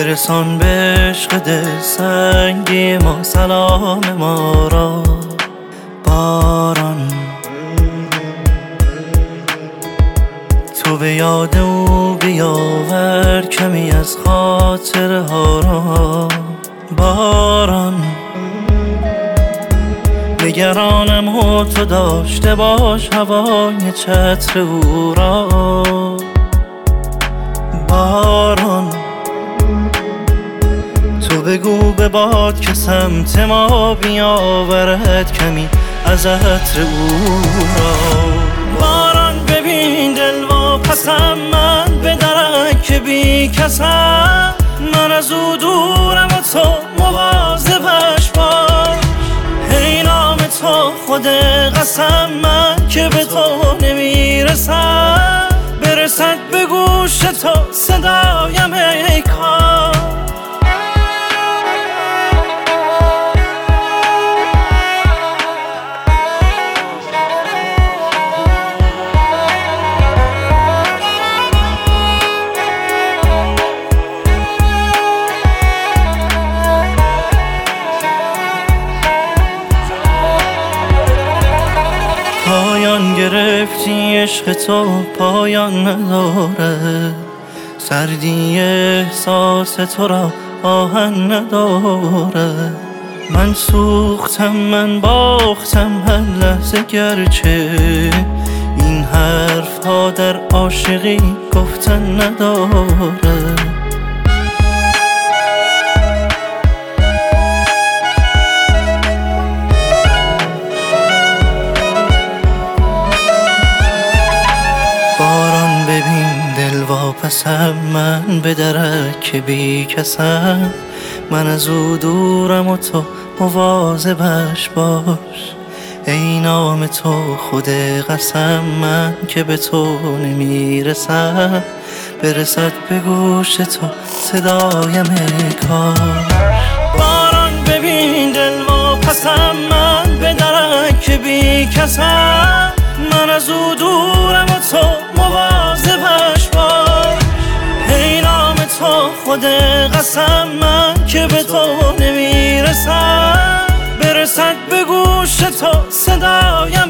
برسان به عشق دل سنگی ما سلام ما را. باران تو به یاد او بیاور کمی از خاطره ها را. باران نگرانم و تو داشته باش هوای چتر او را. باران تو بگو به باد که سمت ما بیاورد کمی از عطر او را. باران ببین دل واپسم من به درک بی کسم، من از او دورم و تو مواظبش باش. ای نام تو خود قسم من که به تو نمیرسم، برسد به گوش تو صدایم ای کار. پایان گرفتی عشق تو پایان نداره، سردی احساس تو را آهن نداره. من سوختم من باختم هر لحظه، گرچه این حرف ها در عاشقی گفتن نداره. باران ببین دل واپسم من به درک بی کسم، من از او دورم و تو مواظبش باش. ای نام تو خود قسم من که به تو نمیرسم، برسد به گوش تو صدایم ای کار. باران ببین دل واپسم من به درک بی کسم، من از او دورم و تو مواظبش باش. ای نام تو خود قسم من که به تو نمیرسم، برسد به گوش تو صدایم